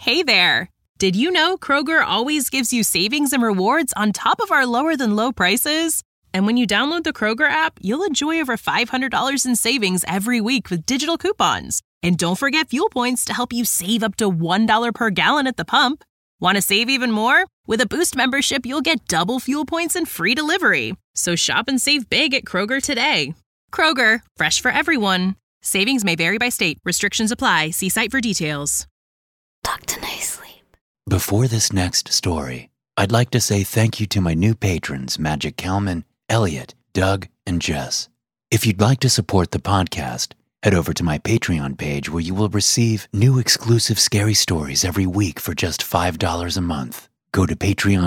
Hey there! Did you know Kroger always gives you savings and rewards on top of our lower-than-low prices? And when you download the Kroger app, you'll enjoy over $500 in savings every week with digital coupons. And don't forget fuel points to help you save up to $1 per gallon at the pump. Want to save even more? With a Boost membership, you'll get double fuel points and free delivery. So shop and save big at Kroger today. Kroger, fresh for everyone. Savings may vary by state. Restrictions apply. See site for details. Talk to Nice Sleep. Before this next story, I'd like to say thank you to my new patrons, Magic Kalman, Elliot, Doug, and Jess. If you'd like to support the podcast, head over to my Patreon page where you will receive new exclusive scary stories every week for just $5 a month. Go to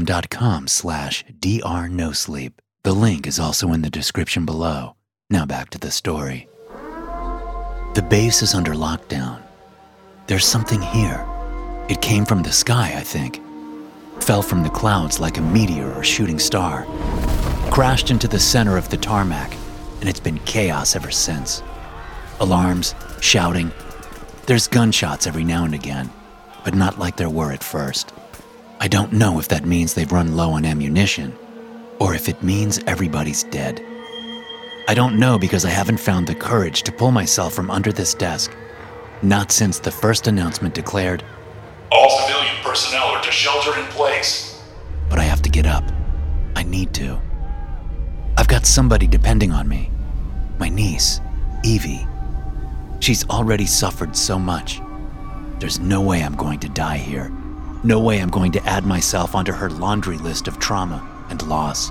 patreon.com/drnosleep. The link is also in the description below. Now back to the story. The base is under lockdown. There's something here. It came from the sky, I think. Fell from the clouds like a meteor or shooting star. Crashed into the center of the tarmac, and it's been chaos ever since. Alarms, shouting. There's gunshots every now and again, but not like there were at first. I don't know if that means they've run low on ammunition, or if it means everybody's dead. I don't know because I haven't found the courage to pull myself from under this desk. Not since the first announcement declared, "All civilian personnel are to shelter in place." But I have to get up. I need to. I've got somebody depending on me. My niece, Evie. She's already suffered so much. There's no way I'm going to die here. No way I'm going to add myself onto her laundry list of trauma and loss.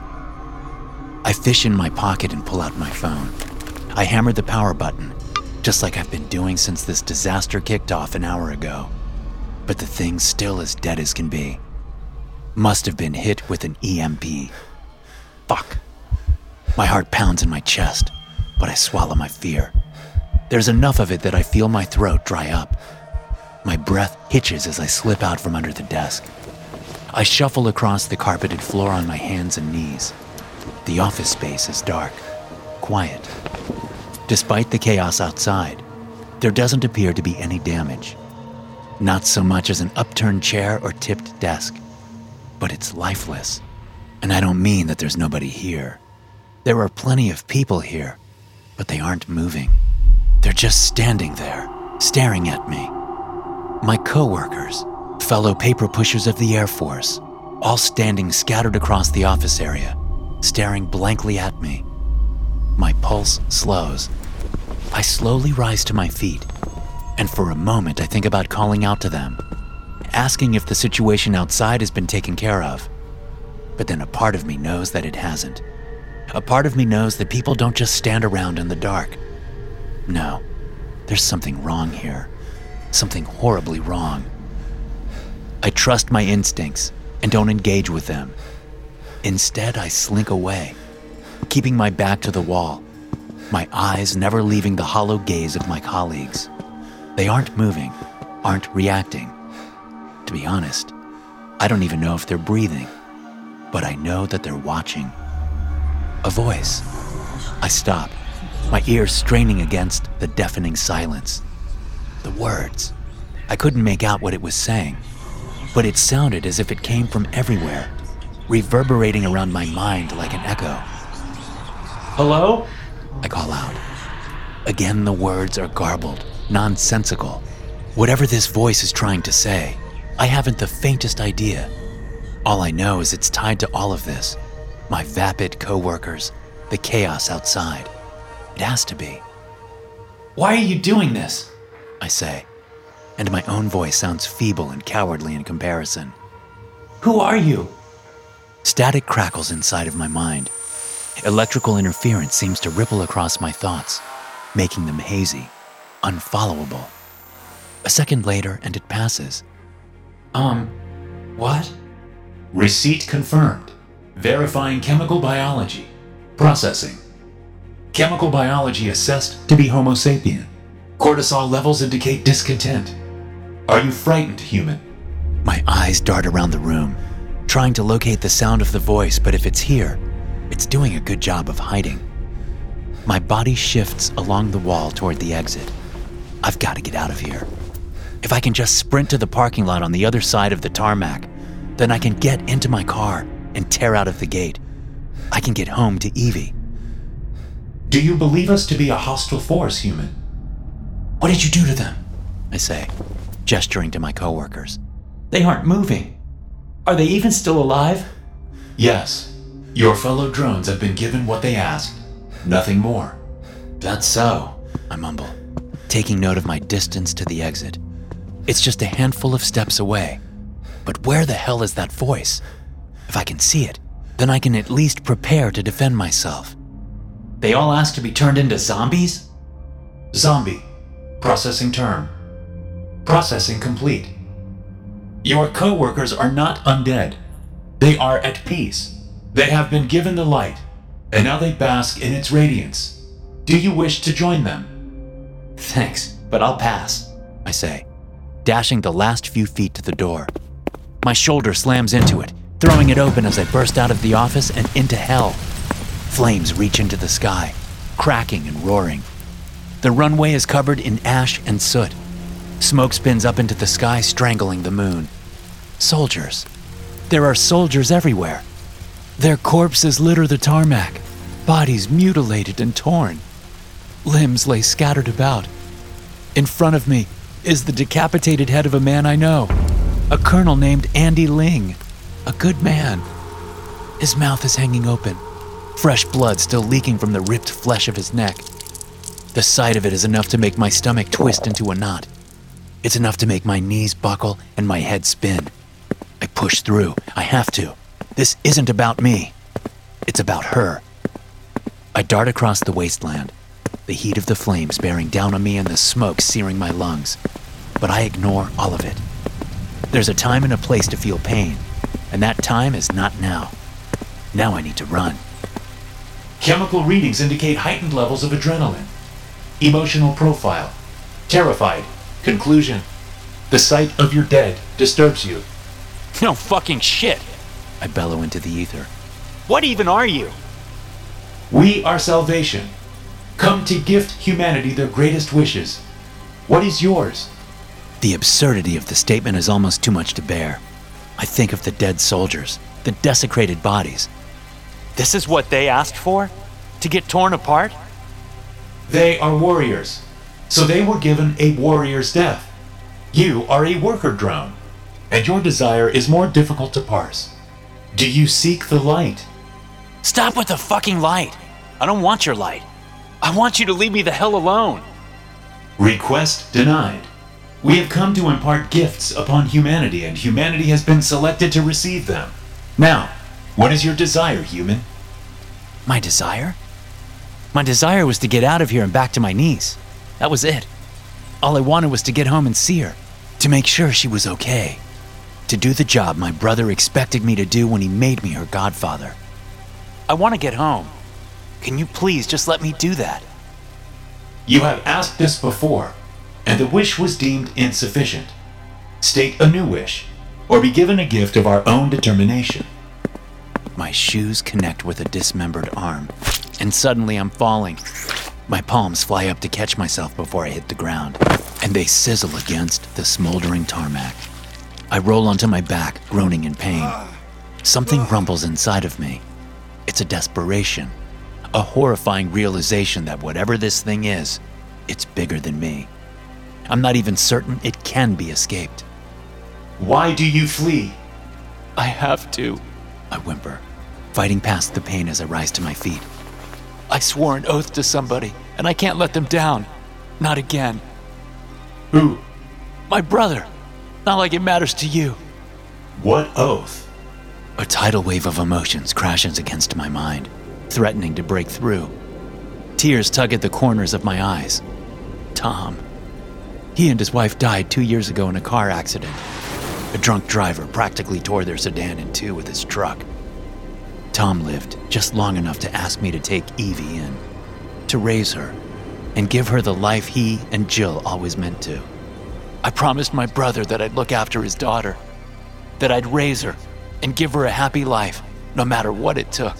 I fish in my pocket and pull out my phone. I hammer the power button, just like I've been doing since this disaster kicked off an hour ago. But the thing's still as dead as can be. Must have been hit with an EMP. Fuck. My heart pounds in my chest, but I swallow my fear. There's enough of it that I feel my throat dry up. My breath hitches as I slip out from under the desk. I shuffle across the carpeted floor on my hands and knees. The office space is dark, quiet. Despite the chaos outside, there doesn't appear to be any damage. Not so much as an upturned chair or tipped desk, but it's lifeless. And I don't mean that there's nobody here. There are plenty of people here, but they aren't moving. They're just standing there, staring at me. My co-workers, fellow paper pushers of the Air Force, all standing scattered across the office area, staring blankly at me. My pulse slows. I slowly rise to my feet, and for a moment I think about calling out to them, asking if the situation outside has been taken care of. But then a part of me knows that it hasn't. A part of me knows that people don't just stand around in the dark. No, there's something wrong here. Something horribly wrong. I trust my instincts and don't engage with them. Instead, I slink away, keeping my back to the wall, my eyes never leaving the hollow gaze of my colleagues. They aren't moving, aren't reacting. To be honest, I don't even know if they're breathing, but I know that they're watching. A voice. I stop, my ears straining against the deafening silence. The words. I couldn't make out what it was saying, but it sounded as if it came from everywhere, reverberating around my mind like an echo. "Hello?" I call out. Again, the words are garbled, nonsensical. Whatever this voice is trying to say, I haven't the faintest idea. All I know is it's tied to all of this. My vapid co-workers, the chaos outside. It has to be. "Why are you doing this?" I say, and my own voice sounds feeble and cowardly in comparison. "Who are you?" Static crackles inside of my mind. Electrical interference seems to ripple across my thoughts, making them hazy, unfollowable. A second later, and it passes. What? Receipt confirmed. Verifying chemical biology. Processing. Chemical biology assessed to be Homo sapien. Cortisol levels indicate discontent. Are you frightened, human? My eyes dart around the room, trying to locate the sound of the voice, but if it's here, it's doing a good job of hiding. My body shifts along the wall toward the exit. I've got to get out of here. If I can just sprint to the parking lot on the other side of the tarmac, then I can get into my car and tear out of the gate. I can get home to Evie. Do you believe us to be a hostile force, human? What did you do to them? I say, gesturing to my coworkers. They aren't moving. Are they even still alive? Yes. Your fellow drones have been given what they asked. Nothing more. That's so, I mumble, taking note of my distance to the exit. It's just a handful of steps away. But where the hell is that voice? If I can see it, then I can at least prepare to defend myself. They all asked to be turned into zombies? Zombie. Processing term. Processing complete. Your co-workers are not undead. They are at peace. They have been given the light, and now they bask in its radiance. Do you wish to join them? Thanks, but I'll pass, I say, dashing the last few feet to the door. My shoulder slams into it, throwing it open as I burst out of the office and into hell. Flames reach into the sky, cracking and roaring. The runway is covered in ash and soot. Smoke spins up into the sky, strangling the moon. Soldiers. There are soldiers everywhere. Their corpses litter the tarmac, bodies mutilated and torn. Limbs lay scattered about. In front of me is the decapitated head of a man I know, a colonel named Andy Ling, a good man. His mouth is hanging open, fresh blood still leaking from the ripped flesh of his neck. The sight of it is enough to make my stomach twist into a knot. It's enough to make my knees buckle and my head spin. I push through. I have to. This isn't about me. It's about her. I dart across the wasteland, the heat of the flames bearing down on me and the smoke searing my lungs. But I ignore all of it. There's a time and a place to feel pain, and that time is not now. Now I need to run. Chemical readings indicate heightened levels of adrenaline. Emotional profile. Terrified. Conclusion. The sight of your dead disturbs you. No fucking shit, I bellow into the ether. What even are you? We are salvation. Come to gift humanity their greatest wishes. What is yours? The absurdity of the statement is almost too much to bear. I think of the dead soldiers, the desecrated bodies. This is what they asked for? To get torn apart? They are warriors, so they were given a warrior's death. You are a worker drone, and your desire is more difficult to parse. Do you seek the light? Stop with the fucking light. I don't want your light. I want you to leave me the hell alone. Request denied. We have come to impart gifts upon humanity, and humanity has been selected to receive them. Now, what is your desire, human? My desire? My desire was to get out of here and back to my niece. That was it. All I wanted was to get home and see her, to make sure she was okay, to do the job my brother expected me to do when he made me her godfather. I want to get home. Can you please just let me do that? You have asked this before, and the wish was deemed insufficient. State a new wish, or be given a gift of our own determination. My shoes connect with a dismembered arm, and suddenly I'm falling. My palms fly up to catch myself before I hit the ground, and they sizzle against the smoldering tarmac. I roll onto my back, groaning in pain. Something rumbles inside of me. It's a desperation, a horrifying realization that whatever this thing is, it's bigger than me. I'm not even certain it can be escaped. Why do you flee? I have to, I whimper, fighting past the pain as I rise to my feet. I swore an oath to somebody, and I can't let them down. Not again. Who? My brother. Not like it matters to you. What oath? A tidal wave of emotions crashes against my mind, threatening to break through. Tears tug at the corners of my eyes. Tom. He and his wife died 2 years ago in a car accident. A drunk driver practically tore their sedan in two with his truck. Tom lived just long enough to ask me to take Evie in, to raise her, and give her the life he and Jill always meant to. I promised my brother that I'd look after his daughter, that I'd raise her and give her a happy life, no matter what it took.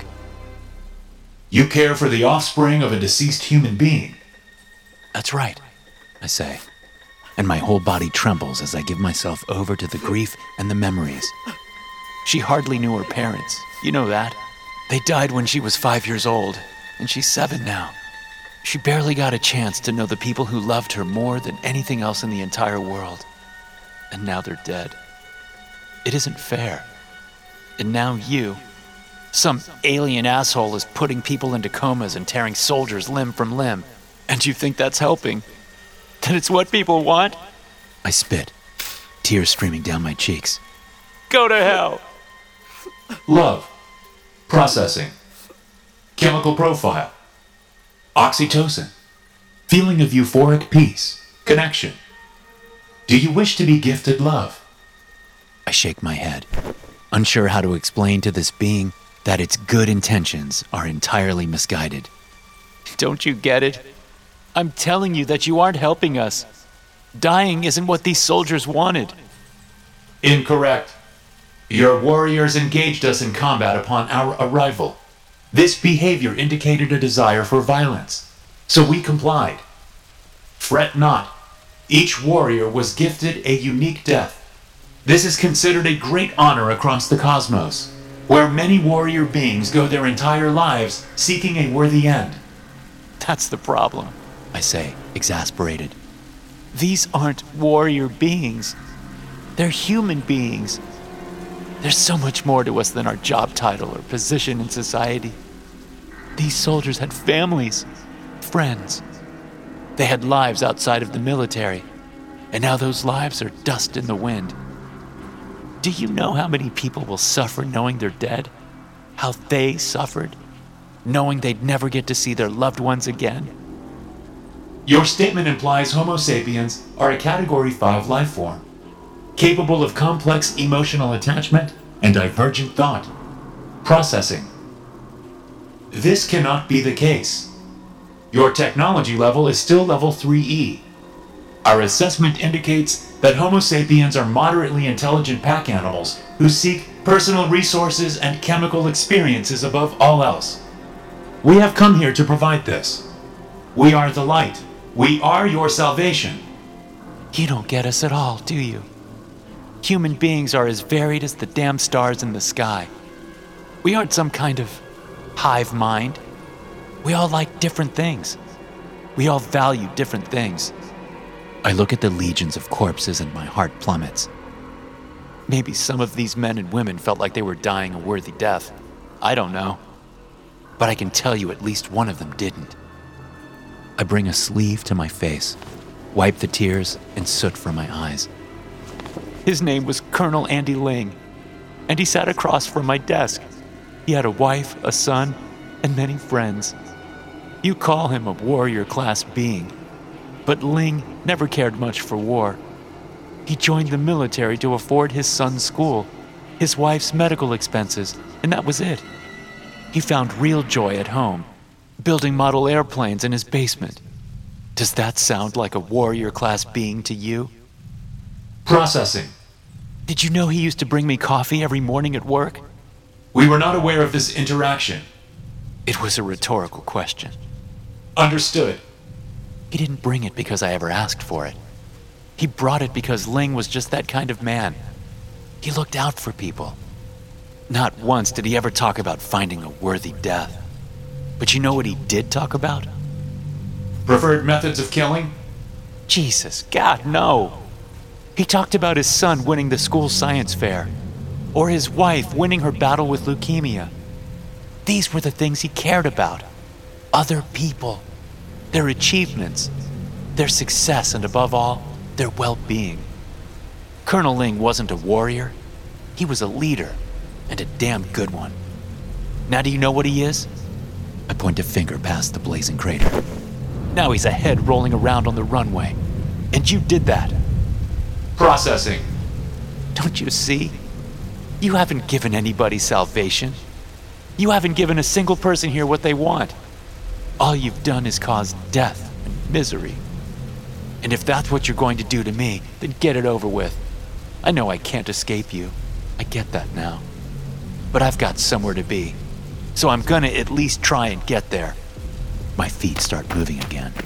You care for the offspring of a deceased human being. That's right, I say. and my whole body trembles as I give myself over to the grief and the memories. She hardly knew her parents, you know that. They died when she was 5 years old, and she's 7 now. She barely got a chance to know the people who loved her more than anything else in the entire world. And now they're dead. It isn't fair. And now you, some alien asshole, is putting people into comas and tearing soldiers limb from limb. And you think that's helping? That it's what people want? I spit, tears streaming down my cheeks. Go to hell! Love. Processing. Chemical profile. Oxytocin. Feeling of euphoric peace. Connection. Do you wish to be gifted love? I shake my head, unsure how to explain to this being that its good intentions are entirely misguided. Don't you get it? I'm telling you that you aren't helping us. Dying isn't what these soldiers wanted. Incorrect. Your warriors engaged us in combat upon our arrival. This behavior indicated a desire for violence, so we complied. Fret not. Each warrior was gifted a unique death. This is considered a great honor across the cosmos, where many warrior beings go their entire lives seeking a worthy end. That's the problem, I say, exasperated. These aren't warrior beings. They're human beings. There's so much more to us than our job title or position in society. These soldiers had families, friends. They had lives outside of the military, and now those lives are dust in the wind. Do you know how many people will suffer knowing they're dead? How they suffered, knowing they'd never get to see their loved ones again? Your statement implies Homo sapiens are a Category 5 life form, capable of complex emotional attachment and divergent thought. Processing. This cannot be the case. Your technology level is still level 3E. Our assessment indicates that Homo sapiens are moderately intelligent pack animals who seek personal resources and chemical experiences above all else. We have come here to provide this. We are the light. We are your salvation. You don't get us at all, do you? Human beings are as varied as the damn stars in the sky. We aren't some kind of hive mind. We all like different things. We all value different things. I look at the legions of corpses and my heart plummets. Maybe some of these men and women felt like they were dying a worthy death. I don't know. But I can tell you at least one of them didn't. I bring a sleeve to my face, wipe the tears and soot from my eyes. His name was Colonel Andy Ling, and he sat across from my desk. He had a wife, a son, and many friends. You call him a warrior-class being, but Ling never cared much for war. He joined the military to afford his son's school, his wife's medical expenses, and that was it. He found real joy at home, building model airplanes in his basement. Does that sound like a warrior-class being to you? Processing. Did you know he used to bring me coffee every morning at work? We were not aware of this interaction. It was a rhetorical question. Understood. He didn't bring it because I ever asked for it. He brought it because Ling was just that kind of man. He looked out for people. Not once did he ever talk about finding a worthy death. But you know what he did talk about? Preferred methods of killing? Jesus, God, no. He talked about his son winning the school science fair, or his wife winning her battle with leukemia. These were the things he cared about. Other people, their achievements, their success, and above all, their well-being. Colonel Ling wasn't a warrior. He was a leader, and a damn good one. Now do you know what he is? I point a finger past the blazing crater. Now he's a head rolling around on the runway. And you did that. Processing. Don't you see? You haven't given anybody salvation. You haven't given a single person here what they want. All you've done is cause death and misery. And if that's what you're going to do to me, then get it over with. I know I can't escape you. I get that now. But I've got somewhere to be. So I'm gonna at least try and get there. My feet start moving again.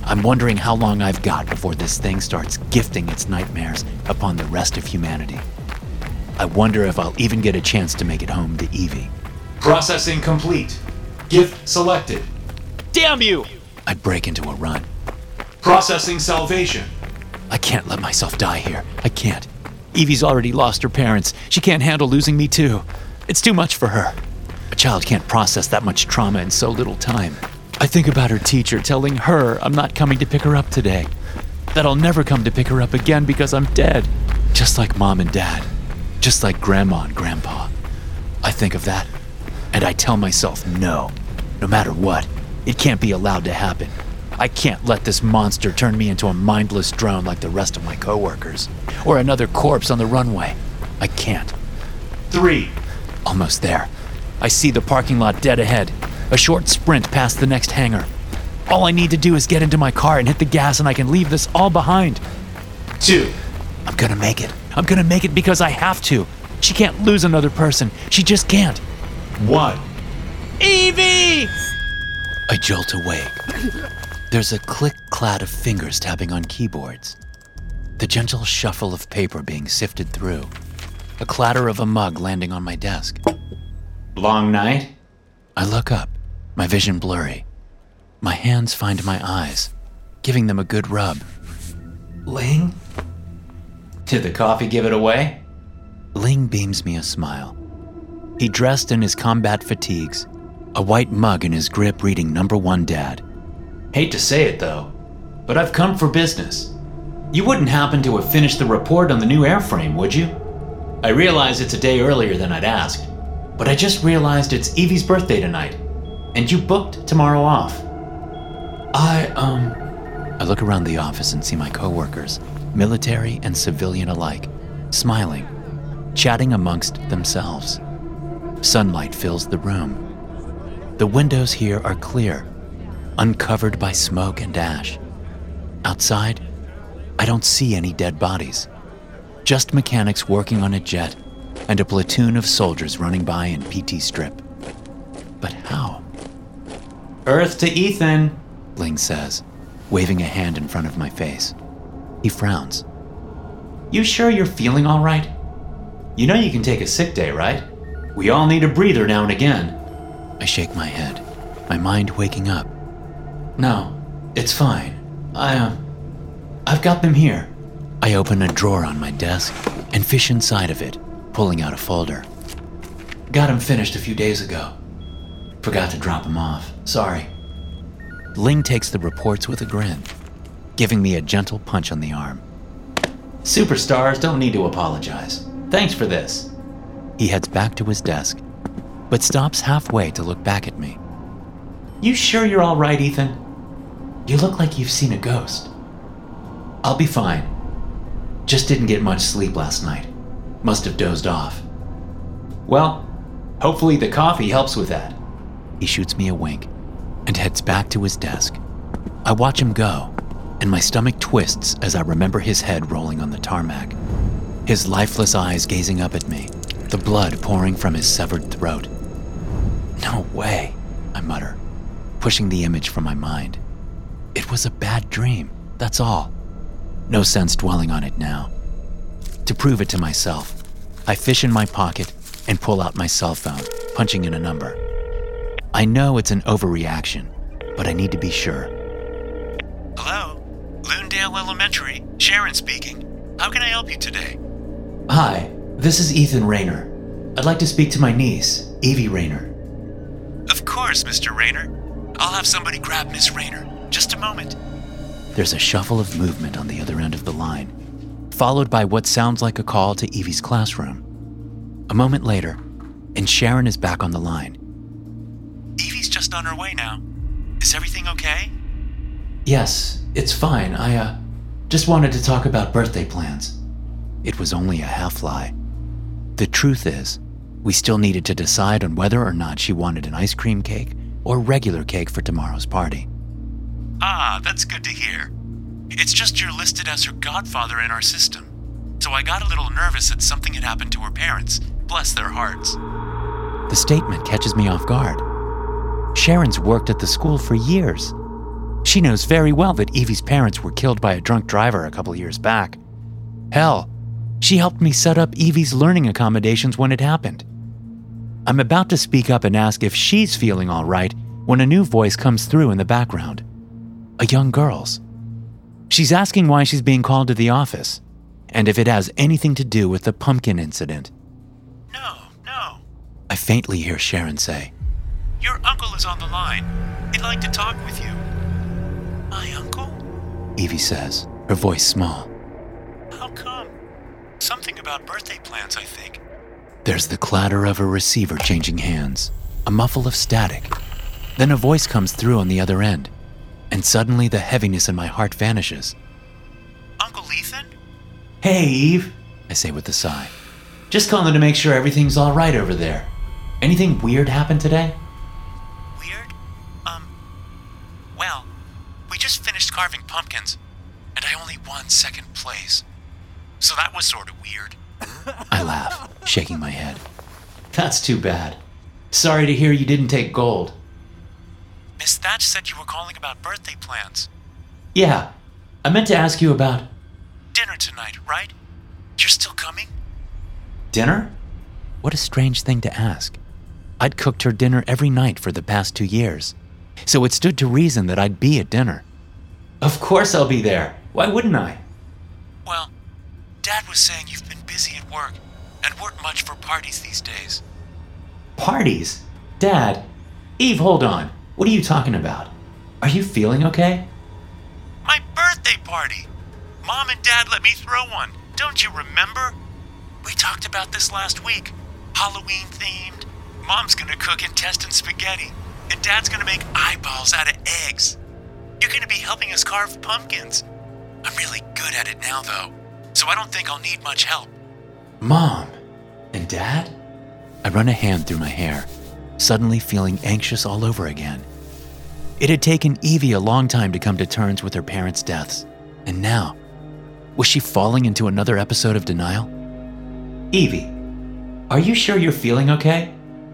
I'm wondering how long I've got before this thing starts gifting its nightmares upon the rest of humanity. I wonder if I'll even get a chance to make it home to Evie. Processing complete. Gift selected. Damn you! I break into a run. Processing salvation. I can't let myself die here. I can't. Evie's already lost her parents. She can't handle losing me too. It's too much for her. A child can't process that much trauma in so little time. I think about her teacher telling her I'm not coming to pick her up today. That I'll never come to pick her up again because I'm dead. Just like Mom and Dad. Just like Grandma and Grandpa. I think of that, and I tell myself no. No matter what, it can't be allowed to happen. I can't let this monster turn me into a mindless drone like the rest of my coworkers. Or another corpse on the runway. I can't. 3. Almost there. I see the parking lot dead ahead. A short sprint past the next hangar. All I need to do is get into my car and hit the gas and I can leave this all behind. 2. I'm gonna make it. I'm gonna make it because I have to. She can't lose another person. She just can't. 1. Evie! I jolt awake. There's a click-clack of fingers tapping on keyboards. The gentle shuffle of paper being sifted through. A clatter of a mug landing on my desk. Long night? I look up, my vision blurry. My hands find my eyes, giving them a good rub. Ling? Did the coffee give it away? Ling beams me a smile. He dressed in his combat fatigues, a white mug in his grip reading #1 Dad. Hate to say it though, but I've come for business. You wouldn't happen to have finished the report on the new airframe, would you? I realize it's a day earlier than I'd asked, but I just realized it's Evie's birthday tonight, and you booked tomorrow off. I look around the office and see my coworkers, military and civilian alike, smiling, chatting amongst themselves. Sunlight fills the room. The windows here are clear, uncovered by smoke and ash. Outside, I don't see any dead bodies. Just mechanics working on a jet and a platoon of soldiers running by in PT strip. But how? Earth to Ethan, Ling says, waving a hand in front of my face. He frowns. You sure you're feeling all right? You know you can take a sick day, right? We all need a breather now and again. I shake my head, my mind waking up. No, it's fine. I've got them here. I open a drawer on my desk and fish inside of it, pulling out a folder. Got him finished a few days ago. Forgot to drop him off. Sorry. Ling takes the reports with a grin, giving me a gentle punch on the arm. Superstars don't need to apologize. Thanks for this. He heads back to his desk, but stops halfway to look back at me. You sure you're all right, Ethan? You look like you've seen a ghost. I'll be fine. Just didn't get much sleep last night. Must have dozed off. Well, hopefully the coffee helps with that. He shoots me a wink and heads back to his desk. I watch him go, and my stomach twists as I remember his head rolling on the tarmac. His lifeless eyes gazing up at me, the blood pouring from his severed throat. No way, I mutter, pushing the image from my mind. It was a bad dream, that's all. No sense dwelling on it now. To prove it to myself, I fish in my pocket and pull out my cell phone, punching in a number. I know it's an overreaction, but I need to be sure. Hello? Loondale Elementary. Sharon speaking. How can I help you today? Hi, this is Ethan Rayner. I'd like to speak to my niece, Evie Rayner. Of course, Mr. Rayner. I'll have somebody grab Miss Rayner. Just a moment. There's a shuffle of movement on the other end of the line, followed by what sounds like a call to Evie's classroom. A moment later, and Sharon is back on the line. Evie's just on her way now. Is everything okay? Yes, it's fine. I just wanted to talk about birthday plans. It was only a half lie. The truth is, we still needed to decide on whether or not she wanted an ice cream cake or regular cake for tomorrow's party. Ah, that's good to hear. It's just you're listed as her godfather in our system. So I got a little nervous that something had happened to her parents. Bless their hearts. The statement catches me off guard. Sharon's worked at the school for years. She knows very well that Evie's parents were killed by a drunk driver a couple years back. Hell, she helped me set up Evie's learning accommodations when it happened. I'm about to speak up and ask if she's feeling all right when a new voice comes through in the background. A young girl's. She's asking why she's being called to the office, and if it has anything to do with the pumpkin incident. No. I faintly hear Sharon say, Your uncle is on the line. He'd like to talk with you. My uncle? Evie says, her voice small. How come? Something about birthday plans, I think. There's the clatter of a receiver changing hands, a muffle of static. Then a voice comes through on the other end, and suddenly the heaviness in my heart vanishes. Uncle Ethan? Hey, Eve, I say with a sigh. Just calling to make sure everything's all right over there. Anything weird happen today? Weird? Well, we just finished carving pumpkins, and I only won second place. So that was sort of weird. I laugh, shaking my head. That's too bad. Sorry to hear you didn't take gold. Miss Thatch said you were calling about birthday plans. Yeah, I meant to ask you about... Dinner tonight, right? You're still coming? Dinner? What a strange thing to ask. I'd cooked her dinner every night for the past 2 years, so it stood to reason that I'd be at dinner. Of course I'll be there. Why wouldn't I? Well, Dad was saying you've been busy at work and weren't much for parties these days. Parties? Dad? Eve, hold on. What are you talking about? Are you feeling okay? My birthday party! Mom and Dad let me throw one. Don't you remember? We talked about this last week. Halloween themed. Mom's gonna cook intestine spaghetti, and Dad's gonna make eyeballs out of eggs. You're gonna be helping us carve pumpkins. I'm really good at it now, though, so I don't think I'll need much help. Mom and Dad? I run a hand through my hair, suddenly feeling anxious all over again. It had taken Evie a long time to come to terms with her parents' deaths, and now, was she falling into another episode of denial? Evie, are you sure you're feeling okay?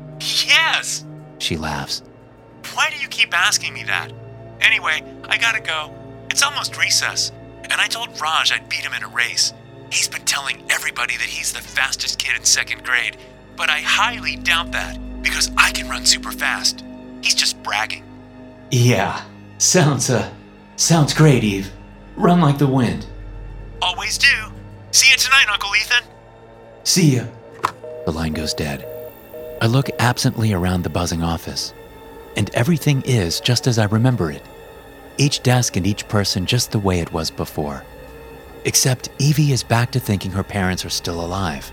Yes! She laughs. Why do you keep asking me that? Anyway, I gotta go. It's almost recess, and I told Raj I'd beat him in a race. He's been telling everybody that he's the fastest kid in 2nd grade, but I highly doubt that because I can run super fast. He's just bragging. Yeah, sounds great, Eve. Run like the wind. Always do. See you tonight, Uncle Ethan. See ya. The line goes dead. I look absently around the buzzing office, and everything is just as I remember it. Each desk and each person just the way it was before. Except Evie is back to thinking her parents are still alive.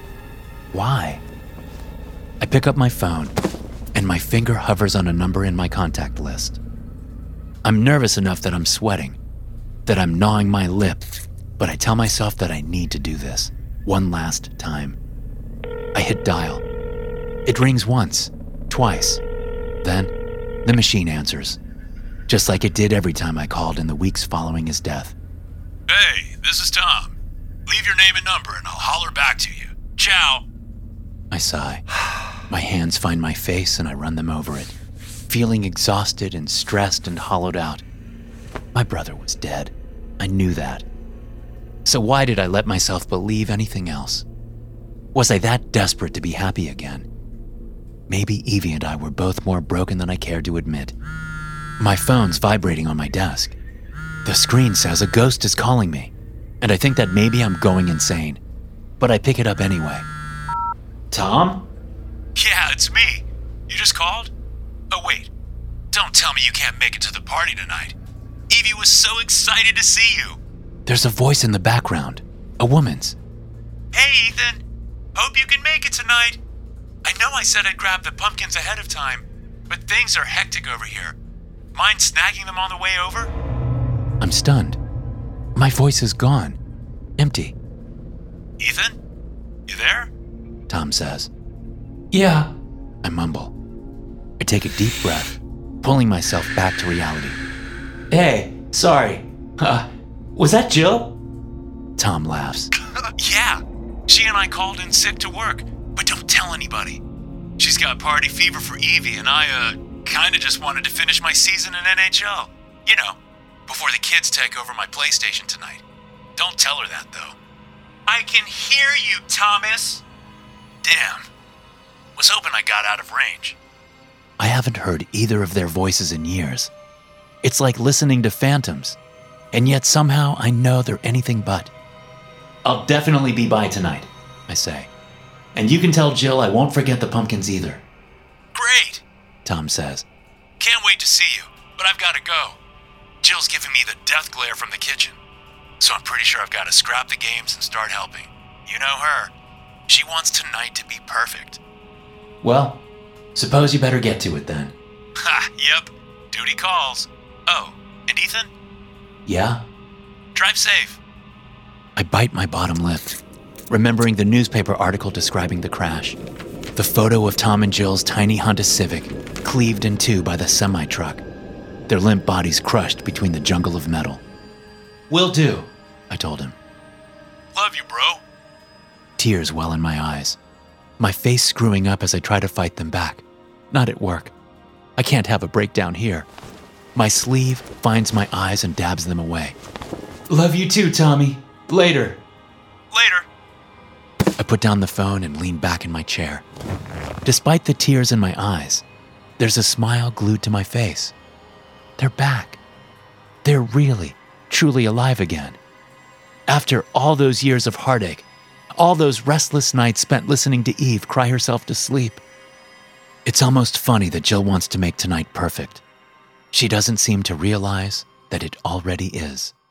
Why? I pick up my phone, and my finger hovers on a number in my contact list. I'm nervous enough that I'm sweating, that I'm gnawing my lip, but I tell myself that I need to do this one last time. I hit dial. It rings once, twice. Then, the machine answers, just like it did every time I called in the weeks following his death. Hey, this is Tom. Leave your name and number and I'll holler back to you. Ciao. I sigh. My hands find my face and I run them over it, feeling exhausted and stressed and hollowed out. My brother was dead. I knew that. So why did I let myself believe anything else? Was I that desperate to be happy again? Maybe Evie and I were both more broken than I cared to admit. My phone's vibrating on my desk. The screen says a ghost is calling me, and I think that maybe I'm going insane, but I pick it up anyway. Tom? Yeah, it's me. You just called? Oh, wait. Don't tell me you can't make it to the party tonight. Evie was so excited to see you. There's a voice in the background, a woman's. Hey, Ethan. Hope you can make it tonight. I know I said I'd grab the pumpkins ahead of time, but things are hectic over here. Mind snagging them on the way over? I'm stunned. My voice is gone. Empty. Ethan? You there? Tom says. Yeah, I mumble. I take a deep breath, pulling myself back to reality. Hey, sorry. Was that Jill? Tom laughs. Yeah. She and I called in sick to work, but don't tell anybody. She's got party fever for Evie, and I, kinda just wanted to finish my season in NHL. You know, before the kids take over my PlayStation tonight. Don't tell her that, though. I can hear you, Thomas. Damn. Was hoping I got out of range. I haven't heard either of their voices in years. It's like listening to phantoms, and yet somehow I know they're anything but. I'll definitely be by tonight, I say. And you can tell Jill I won't forget the pumpkins either. Great, Tom says. Can't wait to see you, but I've got to go. Jill's giving me the death glare from the kitchen, so I'm pretty sure I've got to scrap the games and start helping. You know her. She wants tonight to be perfect. Well, suppose you better get to it then. Ha, yep. Duty calls. Oh, and Ethan? Yeah? Drive safe. I bite my bottom lip, remembering the newspaper article describing the crash. The photo of Tom and Jill's tiny Honda Civic, cleaved in two by the semi-truck, their limp bodies crushed between the jungle of metal. Will do, I told him. Love you, bro. Tears well in my eyes, my face screwing up as I try to fight them back. Not at work. I can't have a breakdown here. My sleeve finds my eyes and dabs them away. Love you too, Tommy. Later. Later. I put down the phone and lean back in my chair. Despite the tears in my eyes, there's a smile glued to my face. They're back. They're really, truly alive again. After all those years of heartache, all those restless nights spent listening to Eve cry herself to sleep. It's almost funny that Jill wants to make tonight perfect. She doesn't seem to realize that it already is.